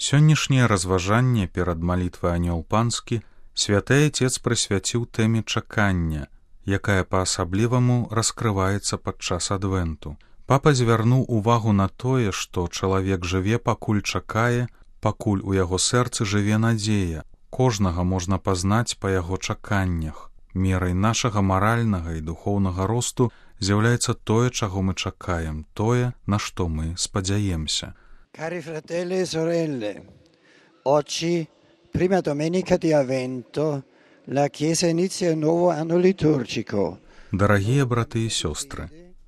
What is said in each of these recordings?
Сённяшняе разважанне перад малітвай Анёл Панскі святы Айцец прысвяціў тэме чакання, якая па-асабліваму раскрываецца падчас адвенту. Папа звярнуў увагу на тое, што чалавек жыве, пакуль чакае, пакуль у яго сэрцы жыве надзея. Кожнага можна пазнаць па яго чаканнях. Мерай нашага маральнага і духоўнага росту з'яўляецца тое, чаго мы чакаем, тое, на што мы спадзяемся. Cari fratelli e sorelle, oggi, prima domenica di Avvento, la Chiesa inizia un nuovo anno liturgico. Дарагія браты і сёстры,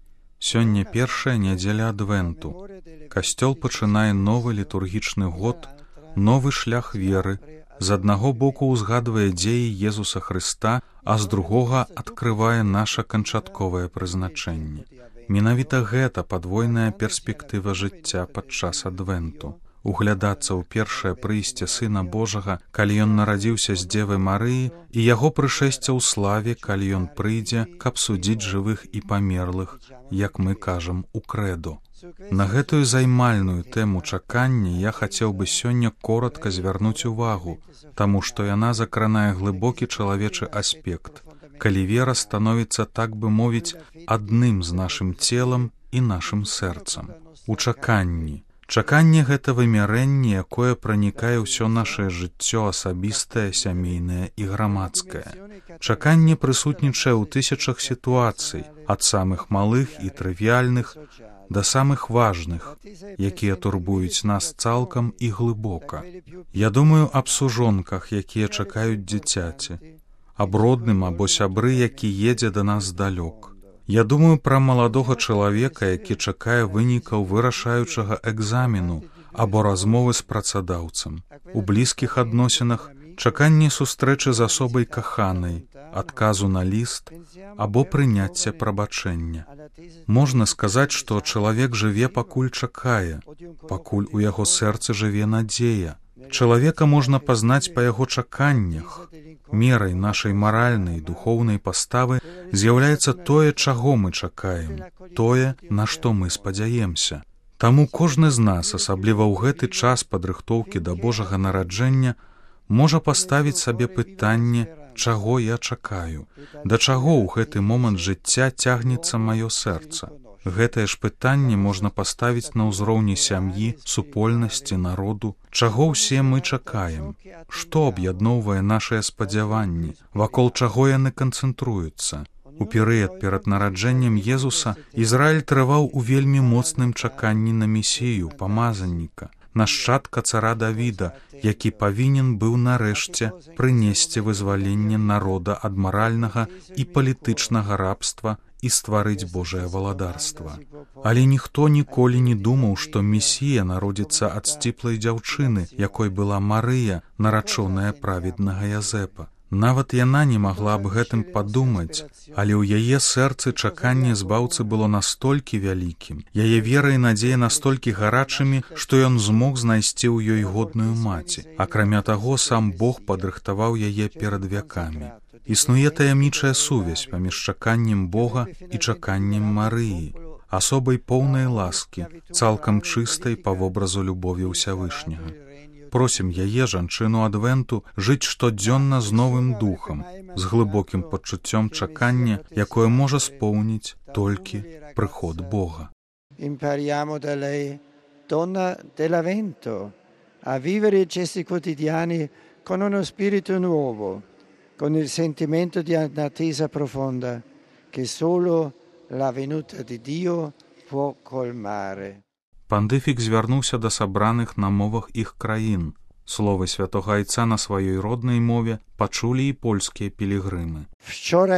сёння першая нядзеля адвенту. Касцёл пачынае новы літургічны год, новы шлях веры. З аднаго боку ўзгадвае дзеі Езуса Хрыста, а з другога адкрывае наша канчатковае прызначэнне. Менавіта гэта падвойная перспектыва жыцця падчас адвенту. Углядацца ў першае прыйсце Сына Божага, калі ён нарадзіўся з Дзевы Марыі, і яго прышэсце ў славе, калі ён прыйдзе, каб судзіць жывых і памерлых, як мы кажам у крэдо. На гэтую займальную тэму чакання я хацеў бы сёння коратка звярнуць увагу, таму што яна закранае глыбокі чалавечы аспект, калі вера становіцца, так бы мовіць, адным з нашым целам і нашым сэрцам. У чаканні. Чаканне — гэта вымярэнне, якое пранікае ўсё нашае жыццё асабістае, сямейнае і грамадскае. Чаканне прысутнічае ў тысячах сітуацый, ад самых малых і трывіяльных да самых важных, якія турбуюць нас цалкам і глыбока. Я думаю аб сужонках, якія чакаюць дзіцяці, аб родным або сябры, які едзе да нас здалёк. Я думаю пра маладога чалавека, які чакае вынікаў вырашаючага экзамену або размовы з працадаўцам. У блізкіх адносінах чаканне сустрэчы з асобай каханай, адказу на ліст або прыняцця прабачэння. Можна сказаць, што чалавек жыве, пакуль чакае, пакуль у яго сэрцы жыве надзея. Чалавека можна пазнаць па яго чаканнях. Мерай нашай маральнай, духоўнай паставы з'яўляецца тое, чаго мы чакаем, тое, на што мы спадзяемся. Таму кожны з нас, асабліва ў гэты час падрыхтоўкі да Божага нараджэння, можа паставіць сабе пытанне, чаго я чакаю, да чаго ў гэты момант жыцця цягнецца маё сэрца. Гэтае ж пытанне можна паставіць на ўзроўні сям'і, супольнасці, народу. Чаго ўсе мы чакаем? Што аб'ядноўвае нашыя спадзяванні? Вакол чаго яны канцэнтруюцца? У перыяд перад нараджэннем Езуса Ізраіль трываў у вельмі моцным чаканні на Месію, памазанніка, нашчадка цара Давіда, які павінен быў нарэшце прынесці вызваленне народа ад маральнага і палітычнага рабства і стварыць Божае валадарства. Але ніхто ніколі не думаў, што Месія народзіцца ад сціплай дзяўчыны, якой была Марыя, нарачоная праведнага Язэпа. Нават яна не магла аб гэтым падумаць, але ў яе сэрцы чаканне збаўцы было настолькі вялікім, яе вера і надзея настолькі гарачымі, што ён змог знайсці ў ёй годную маці. Акрамя таго, сам Бог падрыхтаваў яе перад вякамі. Існуе таямнічая сувязь паміж чаканнем Бога і чаканнем Марыі, асобай поўнай ласкі, цалкам чыстай па вобразу любові Ўсявышняга. Просім яе, жанчыну адвенту, жыць штодзённа з новым духам, з глыбокім пачуццём чакання, якое можа споўніць толькі прыход Бога. Impariamo da lei, donna dell'Avvento, a vivere i gesti quotidiani con uno spirito nuovo, con il sentimento di attesa profonda che solo la venuta di Dio può colmare. Пандыфік звярнуўся да сабраных на мовах іх краін. Словы святога Айца на сваёй роднай мове пачулі і польскія пілігрымы. Wczoraj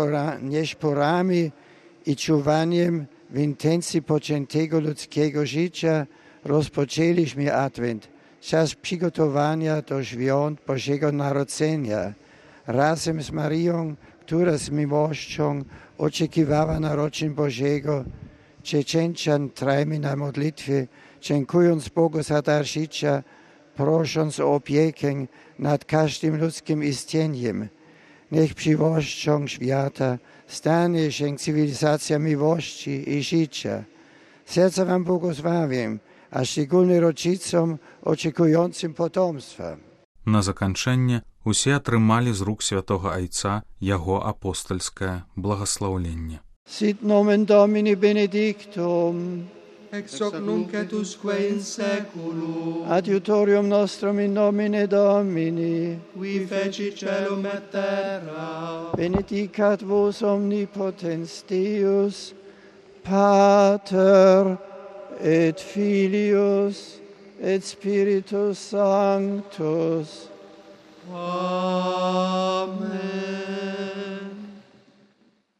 nieśporami i czuwaniem w intencji poczętego ludzkiego życia rozpoczęliśmy Adwent, czas przygotowania do świąt Bożego Narodzenia. Razem z Marią, która z miłością oczekiwała narodzin Bożego, Czeczeńczan trajmy na modlitwie, dziękując Bogu za dar życia, prosząc o opiekę nad każdym ludzkim istnieniem. Niech przywożą świata stanie się cywilizacja miłości i życia. Serce wam błogosławię, a szczególnie rodzicom oczekującym potomstwa. На заканчэнне усе атрымалі з рук святога Айца яго апостальскае благаслаўленне. Sit nomen Domini benedictum, ex hoc nunc et usque in saeculum, adiutorium nostrum in nomine Domini, qui feci caelum et terra, benedicat vos omnipotens Deus, Pater et Filius et Spiritus Sanctus. Amen.